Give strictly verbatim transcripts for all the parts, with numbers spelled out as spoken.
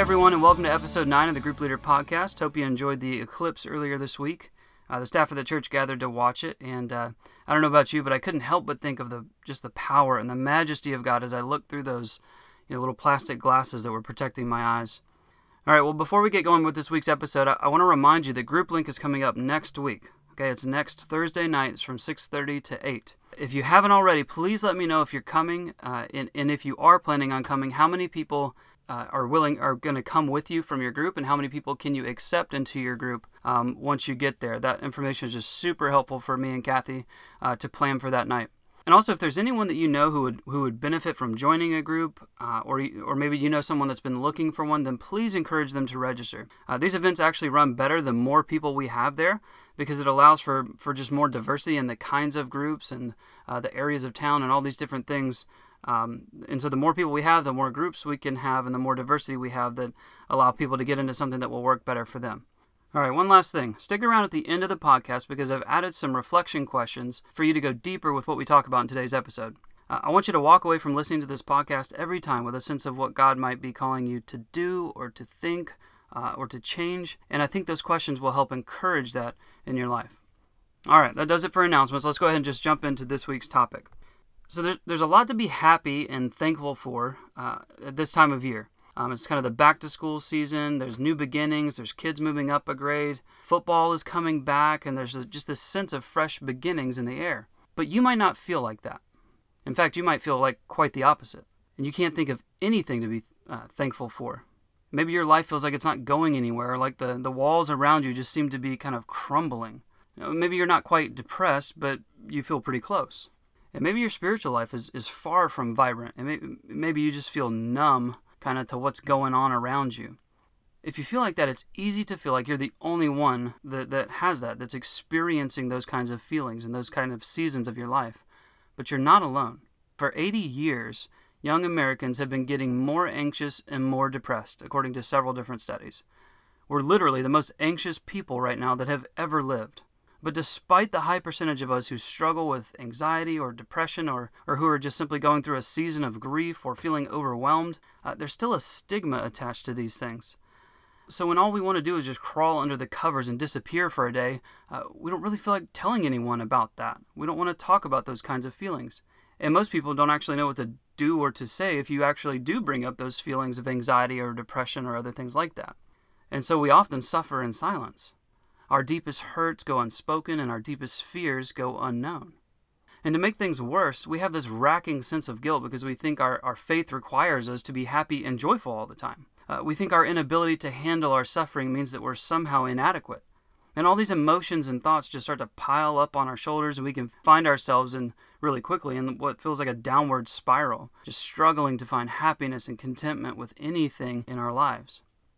everyone, and welcome to episode nine of the Group Leader Podcast. Hope you enjoyed the eclipse earlier this week. Uh, the staff of the church gathered to watch it, and uh, I don't know about you, but I couldn't help but think of the just the power and the majesty of God as I looked through those you know, little plastic glasses that were protecting my eyes. All right, well, before we get going with this week's episode, I, I want to remind you that Group Link is coming up next week. Okay, it's next Thursday night. It's from six thirty to eight. If you haven't already, please let me know if you're coming, uh, and, and if you are planning on coming, how many people uh, are willing, are going to come with you from your group, and how many people can you accept into your group um, once you get there. That information is just super helpful for me and Kathy uh, to plan for that night. And also, if there's anyone that you know who would who would benefit from joining a group, uh, or or maybe you know someone that's been looking for one, then please encourage them to register. Uh, these events actually run better the more people we have there, because it allows for, for just more diversity in the kinds of groups and uh, the areas of town and all these different things. Um, and so the more people we have, the more groups we can have, and the more diversity we have that allow people to get into something that will work better for them. All right, one last thing. Stick around at the end of the podcast because I've added some reflection questions for you to go deeper with what we talk about in today's episode. Uh, I want you to walk away from listening to this podcast every time with a sense of what God might be calling you to do or to think uh, or to change, and I think those questions will help encourage that in your life. All right, that does it for announcements. Let's go ahead and just jump into this week's topic. So there's, there's a lot to be happy and thankful for uh, at this time of year. Um, it's kind of the back-to-school season. There's new beginnings. There's kids moving up a grade. Football is coming back, and there's a, just this sense of fresh beginnings in the air. But you might not feel like that. In fact, you might feel like quite the opposite. And you can't think of anything to be uh, thankful for. Maybe your life feels like it's not going anywhere, like the, the walls around you just seem to be kind of crumbling. You know, maybe you're not quite depressed, but you feel pretty close. And maybe your spiritual life is, is far from vibrant, and maybe, maybe you just feel numb kind of to what's going on around you. If you feel like that, it's easy to feel like you're the only one that, that has that, that's experiencing those kinds of feelings and those kind of seasons of your life. But you're not alone. For eighty years, young Americans have been getting more anxious and more depressed, according to several different studies. We're literally the most anxious people right now that have ever lived. But despite the high percentage of us who struggle with anxiety or depression or, or who are just simply going through a season of grief or feeling overwhelmed, uh, there's still a stigma attached to these things. So when all we want to do is just crawl under the covers and disappear for a day, uh, we don't really feel like telling anyone about that. We don't want to talk about those kinds of feelings. And most people don't actually know what to do or to say if you actually do bring up those feelings of anxiety or depression or other things like that. And so we often suffer in silence. Our deepest hurts go unspoken, and our deepest fears go unknown. And to make things worse, we have this racking sense of guilt because we think our, our faith requires us to be happy and joyful all the time. Uh, we think our inability to handle our suffering means that we're somehow inadequate. And all these emotions and thoughts just start to pile up on our shoulders, and we can find ourselves in really quickly in what feels like a downward spiral, just struggling to find happiness and contentment with anything in our lives.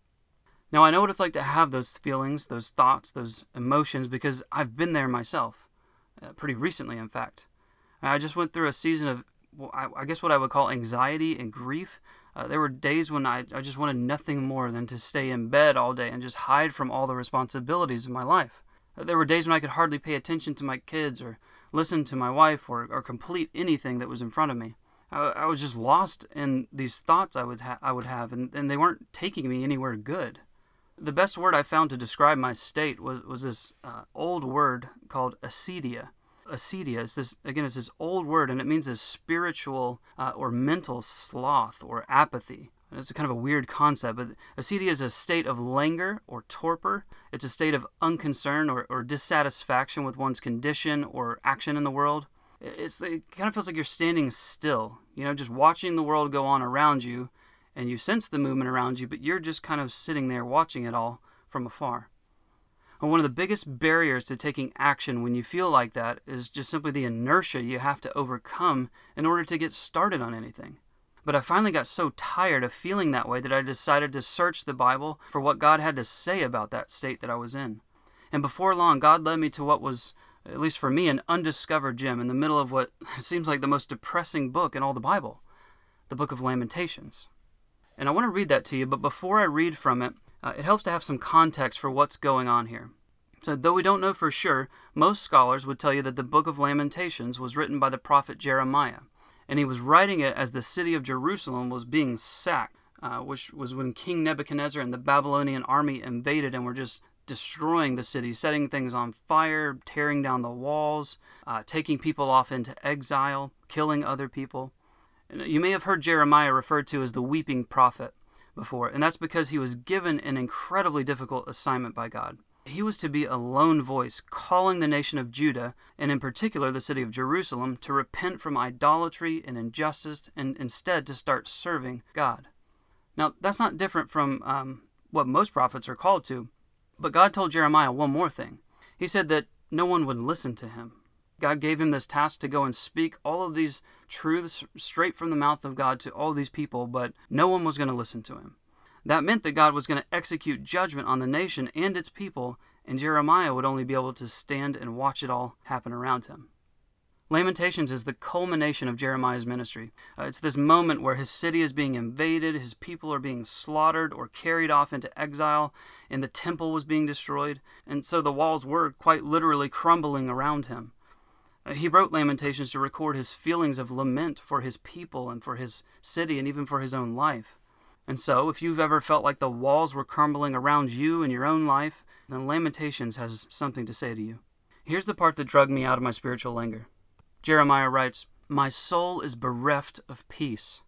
Now, I know what it's like to have those feelings, those thoughts, those emotions, because I've been there myself, uh, pretty recently, in fact. I just went through a season of, well, I, I guess what I would call anxiety and grief. Uh, there were days when I, I just wanted nothing more than to stay in bed all day and just hide from all the responsibilities of my life. Uh, there were days when I could hardly pay attention to my kids or listen to my wife or, or complete anything that was in front of me. I, I was just lost in these thoughts I would, ha- I would have, and, and they weren't taking me anywhere good. The best word I found to describe my state was, was this uh, old word called acedia. Acedia is this, again, it's this old word, and it means this spiritual uh, or mental sloth or apathy. And it's a kind of a weird concept, but acedia is a state of languor or torpor. It's a state of unconcern or, or dissatisfaction with one's condition or action in the world. It's, it kind of feels like you're standing still, you know, just watching the world go on around you, and you sense the movement around you, but you're just kind of sitting there watching it all from afar. And one of the biggest barriers to taking action when you feel like that is just simply the inertia you have to overcome in order to get started on anything. But I finally got so tired of feeling that way that I decided to search the Bible for what God had to say about that state that I was in. And before long, God led me to what was, at least for me, an undiscovered gem in the middle of what seems like the most depressing book in all the Bible, the book of Lamentations. And I want to read that to you, but before I read from it, uh, it helps to have some context for what's going on here. So though we don't know for sure, most scholars would tell you that the book of Lamentations was written by the prophet Jeremiah, and he was writing it as the city of Jerusalem was being sacked. uh, which was when King Nebuchadnezzar and the Babylonian army invaded and were just destroying the city, setting things on fire, tearing down the walls, uh, taking people off into exile, killing other people. And you may have heard Jeremiah referred to as the weeping prophet before, and that's because he was given an incredibly difficult assignment by God. He was to be a lone voice calling the nation of Judah, and in particular the city of Jerusalem, to repent from idolatry and injustice and instead to start serving God. Now, that's not different from um, what most prophets are called to, but God told Jeremiah one more thing. He said that no one would listen to him. God gave him this task to go and speak all of these truths straight from the mouth of God to all these people, but no one was going to listen to him. That meant that God was going to execute judgment on the nation and its people, and Jeremiah would only be able to stand and watch it all happen around him. Lamentations is the culmination of Jeremiah's ministry. Uh, it's this moment where his city is being invaded, his people are being slaughtered or carried off into exile, and the temple was being destroyed, and so the walls were quite literally crumbling around him. Uh, he wrote Lamentations to record his feelings of lament for his people and for his city and even for his own life. And so, if you've ever felt like the walls were crumbling around you in your own life, then Lamentations has something to say to you. Here's the part that drugged me out of my spiritual languor. Jeremiah writes, "My soul is bereft of peace.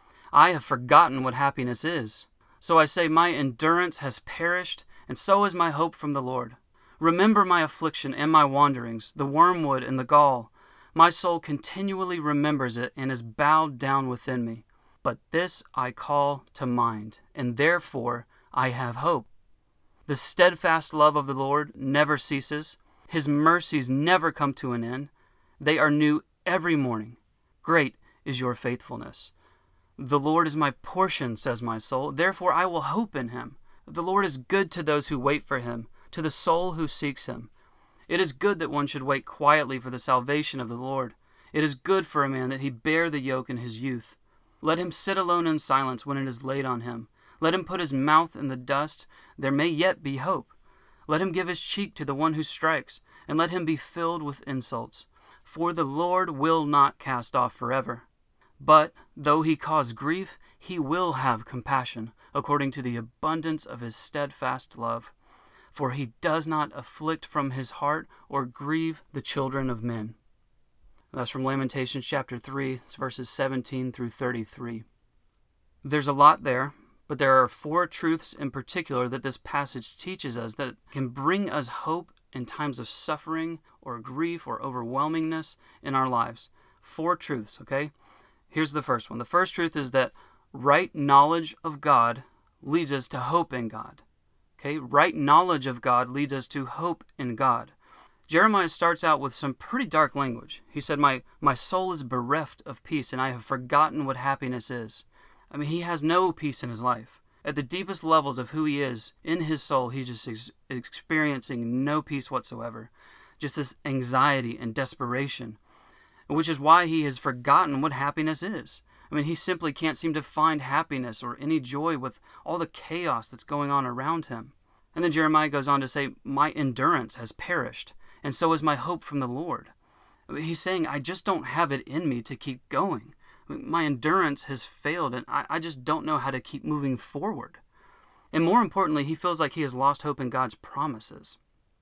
I have forgotten what happiness is. So I say, my endurance has perished, and so is my hope from the Lord. Remember my affliction and my wanderings, the wormwood and the gall. My soul continually remembers it and is bowed down within me. But this I call to mind, and therefore I have hope. The steadfast love of the Lord never ceases. His mercies never come to an end. They are new every morning. Great is your faithfulness. The Lord is my portion, says my soul. Therefore I will hope in him. The Lord is good to those who wait for him, to the soul who seeks him. It is good that one should wait quietly for the salvation of the Lord. It is good for a man that he bear the yoke in his youth. Let him sit alone in silence when it is laid on him. Let him put his mouth in the dust. There may yet be hope. Let him give his cheek to the one who strikes, and let him be filled with insults. For the Lord will not cast off forever. But, though he cause grief, he will have compassion, according to the abundance of his steadfast love. For he does not afflict from his heart or grieve the children of men." That's from Lamentations chapter three, verses seventeen through thirty-three. There's a lot there, but there are four truths in particular that this passage teaches us that can bring us hope in times of suffering or grief or overwhelmingness in our lives. Four truths, okay? Here's the first one. The first truth is that right knowledge of God leads us to hope in God. Okay? Right knowledge of God leads us to hope in God. Jeremiah starts out with some pretty dark language. He said, my, my soul is bereft of peace, and I have forgotten what happiness is. I mean, he has no peace in his life. At the deepest levels of who he is, in his soul, he's just ex- experiencing no peace whatsoever. Just this anxiety and desperation, which is why he has forgotten what happiness is. I mean, he simply can't seem to find happiness or any joy with all the chaos that's going on around him. And then Jeremiah goes on to say, my endurance has perished, and so is my hope from the Lord. I mean, he's saying, I just don't have it in me to keep going. My endurance has failed, and I, I just don't know how to keep moving forward. And more importantly, he feels like he has lost hope in God's promises.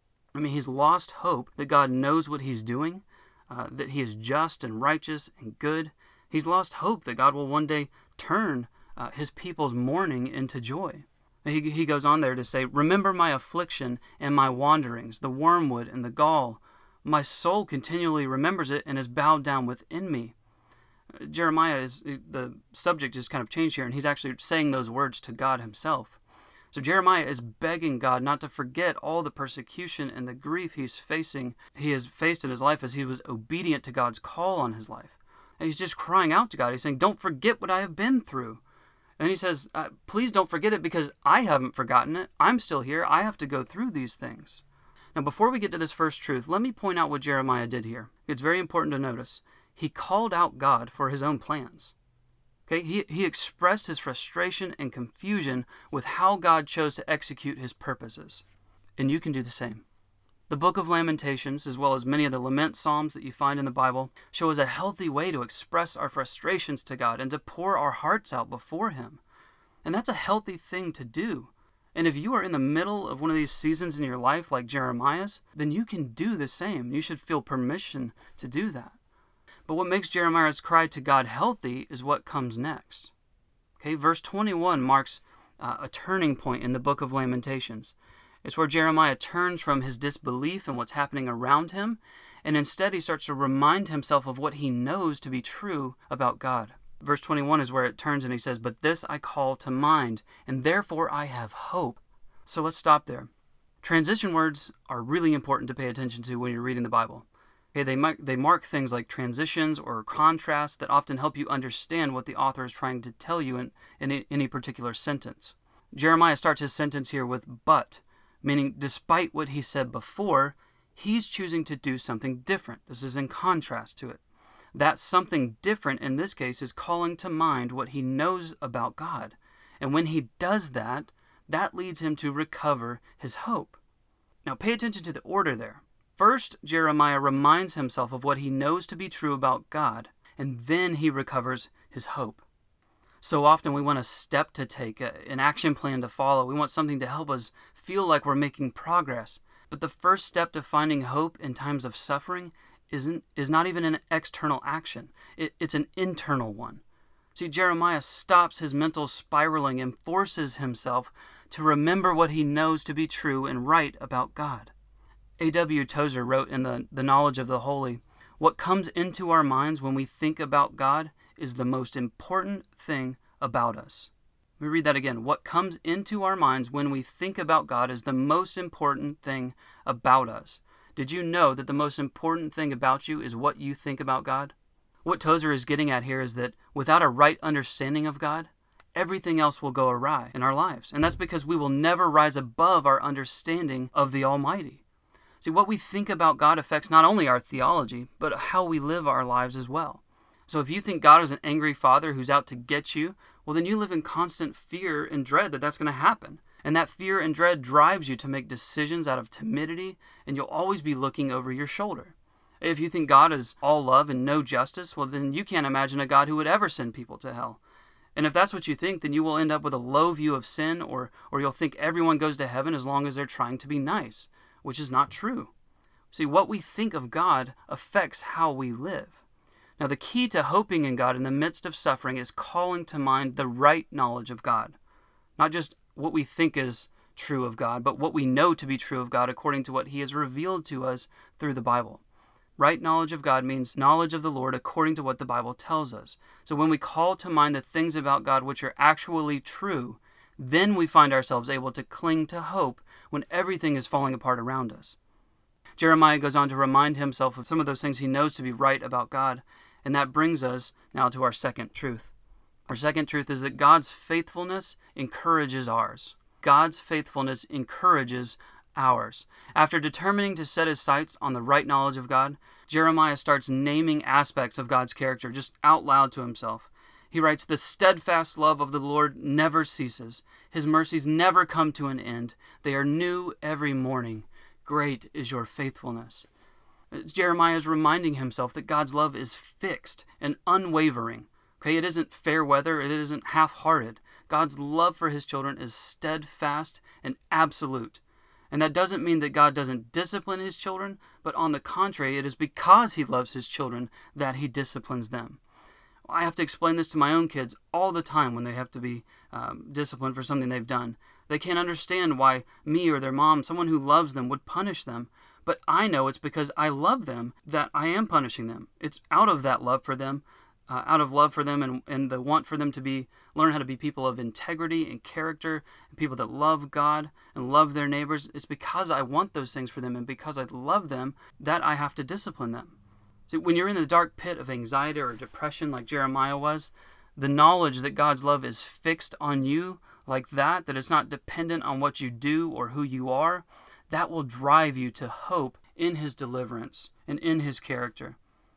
I mean, he's lost hope that God knows what he's doing, uh, that he is just and righteous and good. He's lost hope that God will one day turn uh, his people's mourning into joy. He, he goes on there to say, remember my affliction and my wanderings, the wormwood and the gall. My soul continually remembers it and is bowed down within me. Jeremiah is, the subject is kind of changed here, and he's actually saying those words to God himself. So Jeremiah is begging God not to forget all the persecution and the grief he's facing, he has faced in his life as he was obedient to God's call on his life. And he's just crying out to God. He's saying, don't forget what I have been through. And he says, uh, please don't forget it because I haven't forgotten it. I'm still here. I have to go through these things. Now, before we get to this first truth, let me point out what Jeremiah did here. It's very important to notice. He called out God for his own plans. Okay, he, he expressed his frustration and confusion with how God chose to execute his purposes. And you can do the same. The book of Lamentations, as well as many of the lament psalms that you find in the Bible, show us a healthy way to express our frustrations to God and to pour our hearts out before him. And that's a healthy thing to do. And if you are in the middle of one of these seasons in your life like Jeremiah's, then you can do the same. You should feel permission to do that. But what makes Jeremiah's cry to God healthy is what comes next. Okay, verse twenty-one marks uh, a turning point in the book of Lamentations. It's where Jeremiah turns from his disbelief in what's happening around him, and instead he starts to remind himself of what he knows to be true about God. Verse twenty-one is where it turns and he says, "But this I call to mind, and therefore I have hope." So let's stop there. Transition words are really important to pay attention to when you're reading the Bible. Okay, they mark, they mark things like transitions or contrasts that often help you understand what the author is trying to tell you in, in any particular sentence. Jeremiah starts his sentence here with "but," meaning despite what he said before, he's choosing to do something different. This is in contrast to it. That something different in this case is calling to mind what he knows about God. And when he does that, that leads him to recover his hope. Now pay attention to the order there. First, Jeremiah reminds himself of what he knows to be true about God, and then he recovers his hope. So often we want a step to take, a, an action plan to follow. We want something to help us feel like we're making progress. But the first step to finding hope in times of suffering isn't is not even an external action. It, it's an internal one. See, Jeremiah stops his mental spiraling and forces himself to remember what he knows to be true and right about God. A W Tozer wrote in the, the Knowledge of the Holy, "What comes into our minds when we think about God is the most important thing about us." Let me read that again. What comes into our minds when we think about God is the most important thing about us. Did you know that the most important thing about you is what you think about God? What Tozer is getting at here is that without a right understanding of God, everything else will go awry in our lives. And that's because we will never rise above our understanding of the Almighty. See, what we think about God affects not only our theology, but how we live our lives as well. So if you think God is an angry father who's out to get you, well, then you live in constant fear and dread that that's going to happen. And that fear and dread drives you to make decisions out of timidity, and you'll always be looking over your shoulder. If you think God is all love and no justice, well, then you can't imagine a God who would ever send people to hell. And if that's what you think, then you will end up with a low view of sin, or, or you'll think everyone goes to heaven as long as they're trying to be nice, which is not true. See, what we think of God affects how we live. Now, the key to hoping in God in the midst of suffering is calling to mind the right knowledge of God. Not just what we think is true of God, but what we know to be true of God according to what He has revealed to us through the Bible. Right knowledge of God means knowledge of the Lord according to what the Bible tells us. So when we call to mind the things about God which are actually true, then we find ourselves able to cling to hope when everything is falling apart around us. Jeremiah goes on to remind himself of some of those things he knows to be right about God, and that brings us now to our second truth. Our second truth is that God's faithfulness encourages ours. God's faithfulness encourages ours. After determining to set his sights on the right knowledge of God, Jeremiah starts naming aspects of God's character just out loud to himself. He writes, "The steadfast love of the Lord never ceases. His mercies never come to an end. They are new every morning. Great is your faithfulness." Jeremiah is reminding himself that God's love is fixed and unwavering. Okay, it isn't fair weather, it isn't half-hearted. God's love for his children is steadfast and absolute. And that doesn't mean that God doesn't discipline his children, but on the contrary, it is because he loves his children that he disciplines them. I have to explain this to my own kids all the time when they have to be um, disciplined for something they've done. They can't understand why me or their mom, someone who loves them, would punish them. But I know it's because I love them that I am punishing them. It's out of that love for them, uh, out of love for them and, and the want for them to be learn how to be people of integrity and character, and people that love God and love their neighbors. It's because I want those things for them and because I love them that I have to discipline them. See, when you're in the dark pit of anxiety or depression like Jeremiah was, the knowledge that God's love is fixed on you like that, that it's not dependent on what you do or who you are, that will drive you to hope in his deliverance and in his character.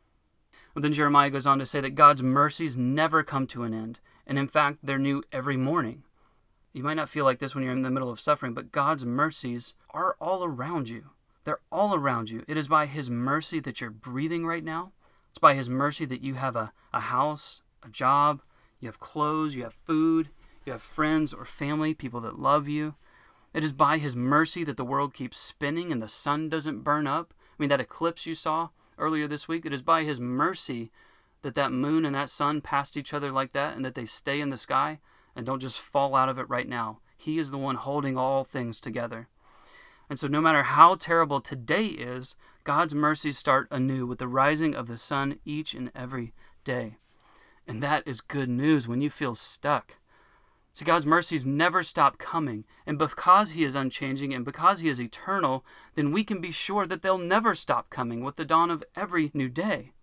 Well, then Jeremiah goes on to say that God's mercies never come to an end, and in fact, they're new every morning. You might not feel like this when you're in the middle of suffering, but God's mercies are all around you. They're all around you. It is by his mercy that you're breathing right now. It's by his mercy that you have a, a house, a job, you have clothes, you have food, You have friends or family, people that love you. It is by his mercy that the world keeps spinning and the sun doesn't burn up. I mean, that eclipse you saw earlier this week, it is by his mercy that that moon and that sun passed each other like that and that they stay in the sky and don't just fall out of it right now. He is the one holding all things together. And so no matter how terrible today is, God's mercies start anew with the rising of the sun each and every day. And that is good news when you feel stuck. See, God's mercies never stop coming. And because he is unchanging and because he is eternal, then we can be sure that they'll never stop coming with the dawn of every new day.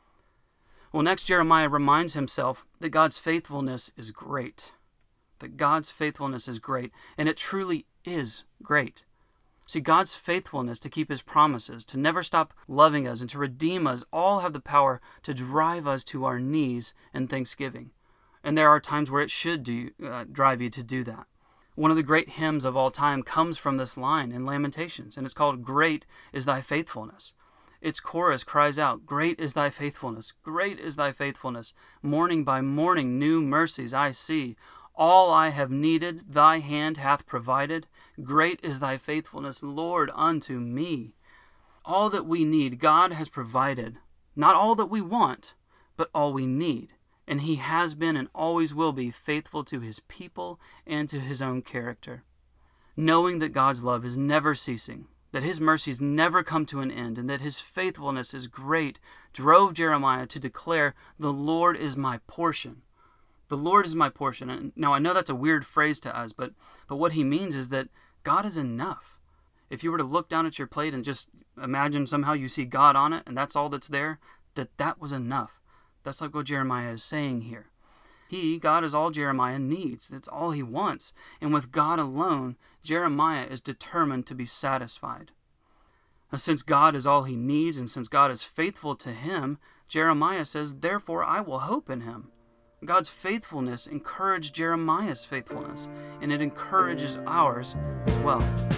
Well, next Jeremiah reminds himself that God's faithfulness is great. That God's faithfulness is great, and it truly is great. See, God's faithfulness to keep his promises, to never stop loving us, and to redeem us, all have the power to drive us to our knees in thanksgiving. And there are times where it should do, uh, drive you to do that. One of the great hymns of all time comes from this line in Lamentations, and it's called "Great is Thy Faithfulness." Its chorus cries out, "Great is Thy faithfulness, great is Thy faithfulness. Morning by morning new mercies I see. All I have needed, Thy hand hath provided. Great is Thy faithfulness, Lord, unto me." All that we need, God has provided. Not all that we want, but all we need. And he has been and always will be faithful to his people and to his own character. Knowing that God's love is never ceasing, that his mercies never come to an end, and that his faithfulness is great, drove Jeremiah to declare, "The Lord is my portion." The Lord is my portion. And now I know that's a weird phrase to us, but but what he means is that God is enough. If you were to look down at your plate and just imagine somehow you see God on it and that's all that's there, that that was enough. That's like what Jeremiah is saying here. He, God, is all Jeremiah needs. That's all he wants. And with God alone, Jeremiah is determined to be satisfied. Now, since God is all he needs and since God is faithful to him, Jeremiah says, "Therefore I will hope in him." God's faithfulness encouraged Jeremiah's faithfulness, and it encourages ours as well.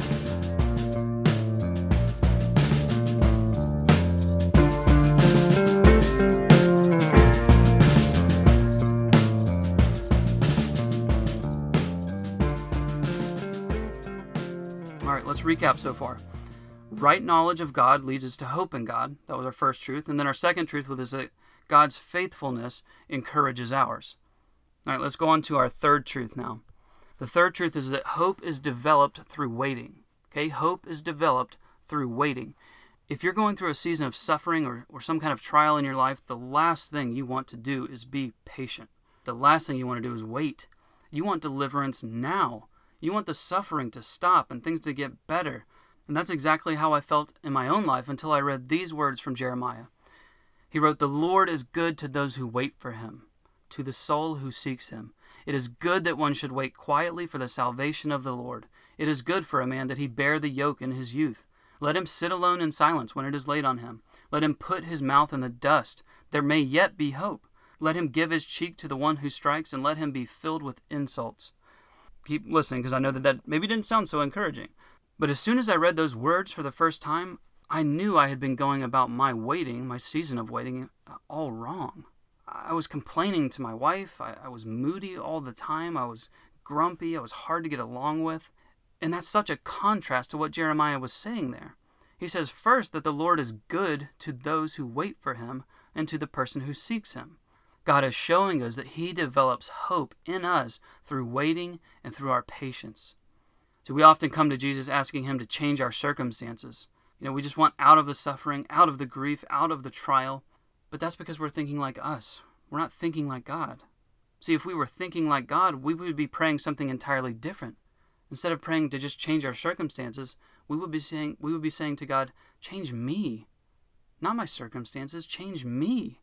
All right, let's recap so far. Right knowledge of God leads us to hope in God. That was our first truth. And then our second truth was that God's faithfulness encourages ours. All right, let's go on to our third truth now. The third truth is that hope is developed through waiting. Okay, hope is developed through waiting. If you're going through a season of suffering or, or some kind of trial in your life, the last thing you want to do is be patient. The last thing you want to do is wait. You want deliverance now. You want the suffering to stop and things to get better. And that's exactly how I felt in my own life until I read these words from Jeremiah. He wrote, "The Lord is good to those who wait for him, to the soul who seeks him. It is good that one should wait quietly for the salvation of the Lord. It is good for a man that he bear the yoke in his youth. Let him sit alone in silence when it is laid on him. Let him put his mouth in the dust. There may yet be hope. Let him give his cheek to the one who strikes, and let him be filled with insults." Keep listening, because I know that that maybe didn't sound so encouraging. But as soon as I read those words for the first time, I knew I had been going about my waiting, my season of waiting, all wrong. I was complaining to my wife. I, I was moody all the time. I was grumpy. I was hard to get along with. And that's such a contrast to what Jeremiah was saying there. He says first that the Lord is good to those who wait for him and to the person who seeks him. God is showing us that he develops hope in us through waiting and through our patience. So we often come to Jesus asking him to change our circumstances. You know, we just want out of the suffering, out of the grief, out of the trial. But that's because we're thinking like us. We're not thinking like God. See, if we were thinking like God, we would be praying something entirely different. Instead of praying to just change our circumstances, we would be saying, we would be saying to God, "Change me. Not my circumstances, change me."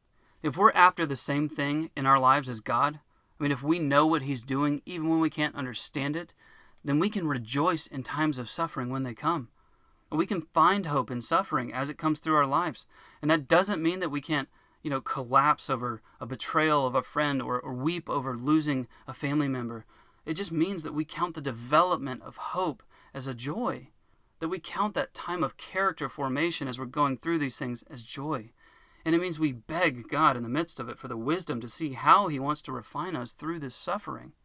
If we're after the same thing in our lives as God, I mean, if we know what he's doing, even when we can't understand it, then we can rejoice in times of suffering when they come. We can find hope in suffering as it comes through our lives. And that doesn't mean that we can't, you know, collapse over a betrayal of a friend or, or weep over losing a family member. It just means that we count the development of hope as a joy, that we count that time of character formation as we're going through these things as joy. And it means we beg God in the midst of it for the wisdom to see how he wants to refine us through this suffering.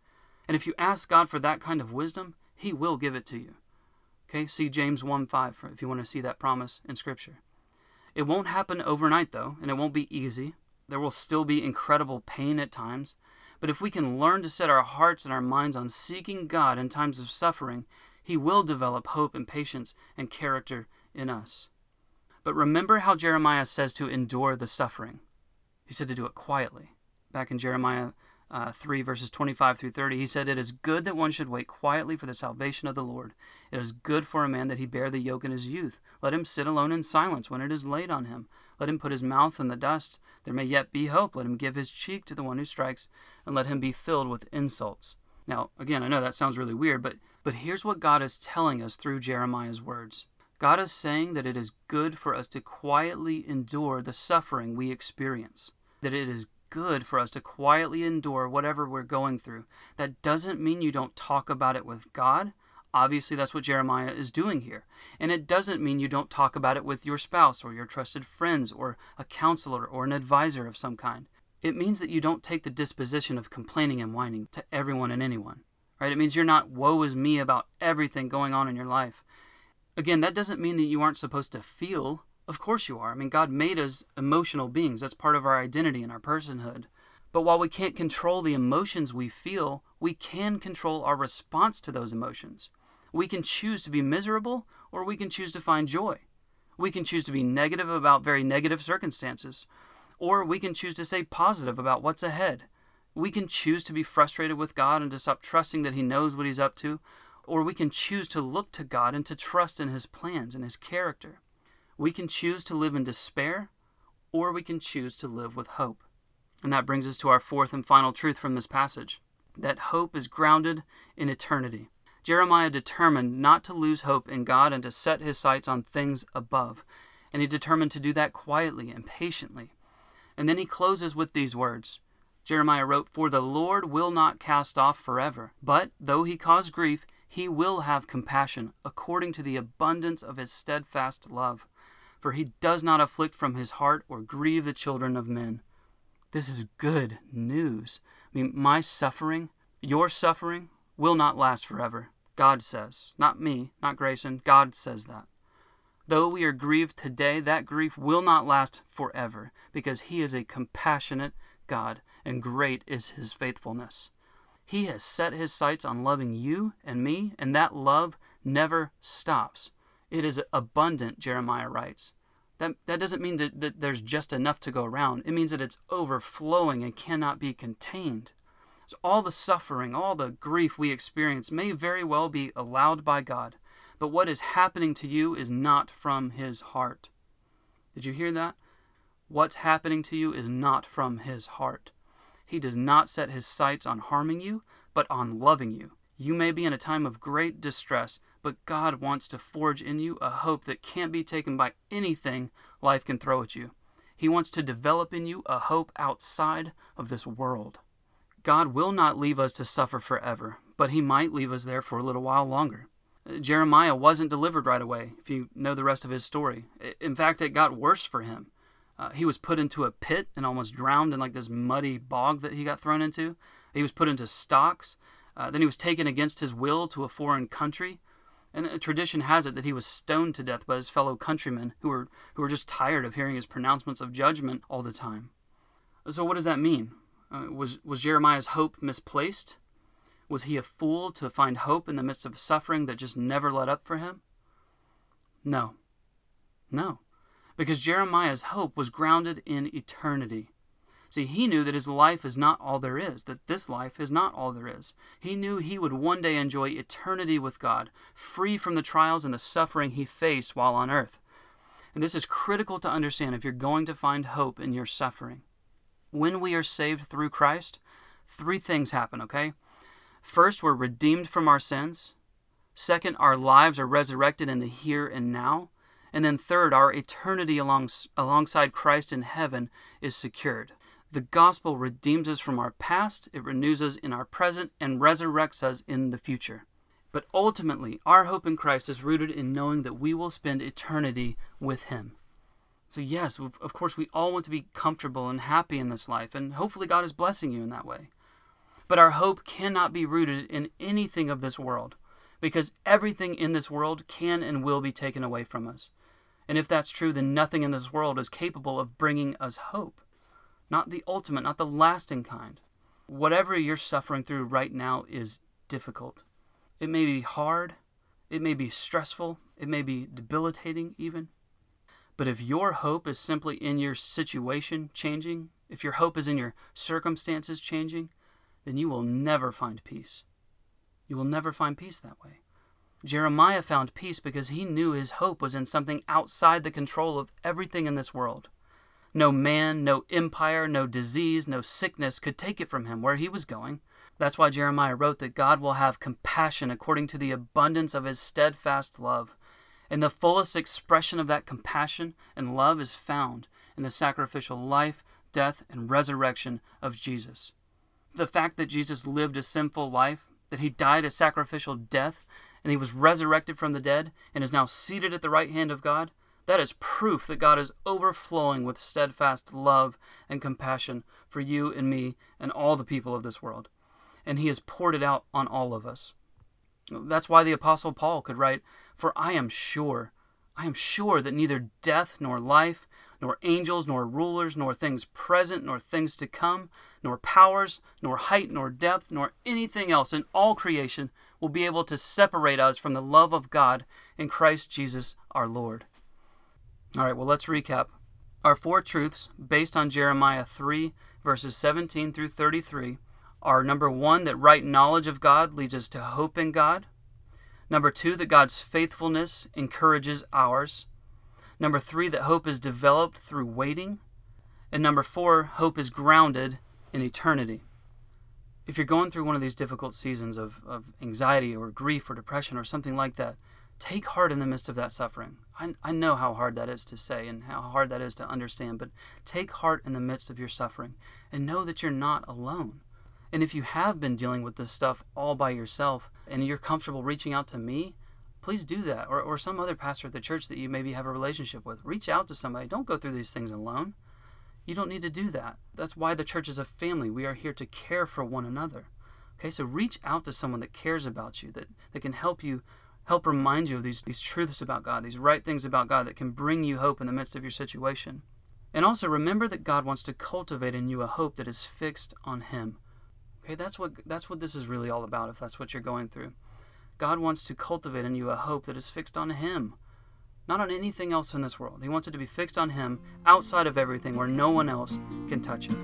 And if you ask God for that kind of wisdom, he will give it to you. Okay, see James one five if you want to see that promise in Scripture. It won't happen overnight, though, and it won't be easy. There will still be incredible pain at times. But if we can learn to set our hearts and our minds on seeking God in times of suffering, he will develop hope and patience and character in us. But remember how Jeremiah says to endure the suffering. He said to do it quietly. Back in Jeremiah uh, three, verses twenty-five through thirty, he said, "It is good that one should wait quietly for the salvation of the Lord. It is good for a man that he bear the yoke in his youth. Let him sit alone in silence when it is laid on him. Let him put his mouth in the dust. There may yet be hope. Let him give his cheek to the one who strikes, and let him be filled with insults." Now, again, I know that sounds really weird, but, but here's what God is telling us through Jeremiah's words. God is saying that it is good for us to quietly endure the suffering we experience. That it is good for us to quietly endure whatever we're going through. That doesn't mean you don't talk about it with God. Obviously, that's what Jeremiah is doing here. And it doesn't mean you don't talk about it with your spouse or your trusted friends or a counselor or an advisor of some kind. It means that you don't take the disposition of complaining and whining to everyone and anyone. Right? It means you're not woe is me about everything going on in your life. Again, that doesn't mean that you aren't supposed to feel. Of course you are. I mean, God made us emotional beings. That's part of our identity and our personhood. But while we can't control the emotions we feel, we can control our response to those emotions. We can choose to be miserable, or we can choose to find joy. We can choose to be negative about very negative circumstances, or we can choose to say positive about what's ahead. We can choose to be frustrated with God and to stop trusting that he knows what he's up to, or we can choose to look to God and to trust in his plans and his character. We can choose to live in despair, or we can choose to live with hope. And that brings us to our fourth and final truth from this passage, that hope is grounded in eternity. Jeremiah determined not to lose hope in God and to set his sights on things above, and he determined to do that quietly and patiently. And then he closes with these words. Jeremiah wrote, "For the Lord will not cast off forever, but though he cause grief, he will have compassion according to the abundance of his steadfast love. For he does not afflict from his heart or grieve the children of men." This is good news. I mean, my suffering, your suffering, will not last forever. God says, not me, not Grayson. God says that. Though we are grieved today, that grief will not last forever, because he is a compassionate God, and great is his faithfulness. He has set his sights on loving you and me, and that love never stops. It is abundant, Jeremiah writes. That, that doesn't mean that, that there's just enough to go around. It means that it's overflowing and cannot be contained. So all the suffering, all the grief we experience may very well be allowed by God, but what is happening to you is not from his heart. Did you hear that? What's happening to you is not from his heart. He does not set his sights on harming you, but on loving you. You may be in a time of great distress, but God wants to forge in you a hope that can't be taken by anything life can throw at you. He wants to develop in you a hope outside of this world. God will not leave us to suffer forever, but he might leave us there for a little while longer. Jeremiah wasn't delivered right away, if you know the rest of his story. In fact, it got worse for him. Uh, he was put into a pit and almost drowned in like this muddy bog that he got thrown into. He was put into stocks. Uh, then he was taken against his will to a foreign country. And the tradition has it that he was stoned to death by his fellow countrymen who were who were just tired of hearing his pronouncements of judgment all the time. So what does that mean? Uh, was, was Jeremiah's hope misplaced? Was he a fool to find hope in the midst of suffering that just never let up for him? No. No. Because Jeremiah's hope was grounded in eternity. See, he knew that his life is not all there is, that this life is not all there is. He knew he would one day enjoy eternity with God, free from the trials and the suffering he faced while on earth. And this is critical to understand if you're going to find hope in your suffering. When we are saved through Christ, three things happen, okay? First, we're redeemed from our sins. Second, our lives are resurrected in the here and now. And then third, our eternity along, alongside Christ in heaven is secured. The gospel redeems us from our past, it renews us in our present, and resurrects us in the future. But ultimately, our hope in Christ is rooted in knowing that we will spend eternity with him. So yes, of course, we all want to be comfortable and happy in this life, and hopefully God is blessing you in that way. But our hope cannot be rooted in anything of this world, because everything in this world can and will be taken away from us. And if that's true, then nothing in this world is capable of bringing us hope. Not the ultimate, not the lasting kind. Whatever you're suffering through right now is difficult. It may be hard, it may be stressful, it may be debilitating even. But if your hope is simply in your situation changing, if your hope is in your circumstances changing, then you will never find peace. You will never find peace that way. Jeremiah found peace because he knew his hope was in something outside the control of everything in this world. No man, no empire, no disease, no sickness could take it from him where he was going. That's why Jeremiah wrote that God will have compassion according to the abundance of his steadfast love. And the fullest expression of that compassion and love is found in the sacrificial life, death, and resurrection of Jesus. The fact that Jesus lived a sinful life, that he died a sacrificial death, and he was resurrected from the dead, and is now seated at the right hand of God, that is proof that God is overflowing with steadfast love and compassion for you and me and all the people of this world. And he has poured it out on all of us. That's why the Apostle Paul could write, "For I am sure, I am sure that neither death nor life, nor angels, nor rulers, nor things present, nor things to come, nor powers, nor height, nor depth, nor anything else in all creation will be able to separate us from the love of God in Christ Jesus our Lord." All right, well, let's recap. Our four truths, based on Jeremiah three, verses seventeen through thirty-three, are number one, that right knowledge of God leads us to hope in God. Number two, that God's faithfulness encourages ours. Number three, that hope is developed through waiting. And number four, hope is grounded in eternity. If you're going through one of these difficult seasons of, of anxiety or grief or depression or something like that, take heart in the midst of that suffering. I, I know how hard that is to say and how hard that is to understand, but take heart in the midst of your suffering and know that you're not alone. And if you have been dealing with this stuff all by yourself and you're comfortable reaching out to me, please do that, or, or some other pastor at the church that you maybe have a relationship with. Reach out to somebody. Don't go through these things alone. You don't need to do that. That's why the church is a family. We are here to care for one another. Okay, so reach out to someone that cares about you, that, that can help you, help remind you of these, these truths about God, these right things about God that can bring you hope in the midst of your situation. And also remember that God wants to cultivate in you a hope that is fixed on Him. Okay, that's what that's what this is really all about, if that's what you're going through. God wants to cultivate in you a hope that is fixed on Him, not on anything else in this world. He wants it to be fixed on Him, outside of everything, where no one else can touch it.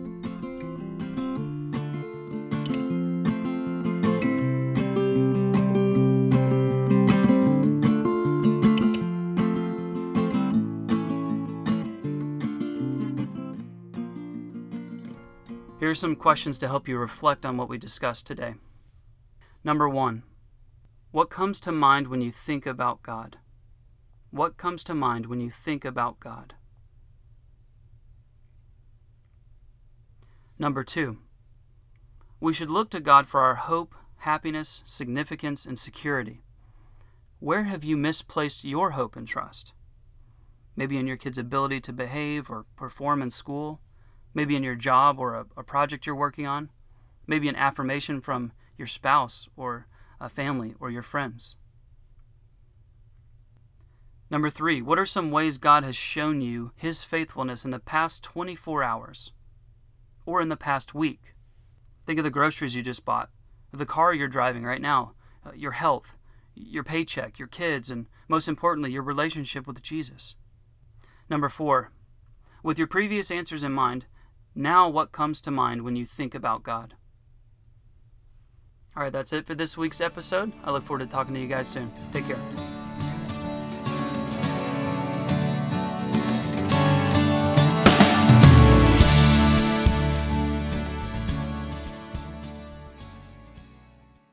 Here are some questions to help you reflect on what we discussed today. Number one, what comes to mind when you think about God? What comes to mind when you think about God? Number two, we should look to God for our hope, happiness, significance, and security. Where have you misplaced your hope and trust? Maybe in your kid's ability to behave or perform in school. Maybe in your job or a, a project you're working on. Maybe an affirmation from your spouse or a family or your friends. Number three, what are some ways God has shown you His faithfulness in the past twenty-four hours or in the past week? Think of the groceries you just bought, the car you're driving right now, uh, your health, your paycheck, your kids, and most importantly, your relationship with Jesus. Number four, with your previous answers in mind, now what comes to mind when you think about God? All right, that's it for this week's episode. I look forward to talking to you guys soon. Take care.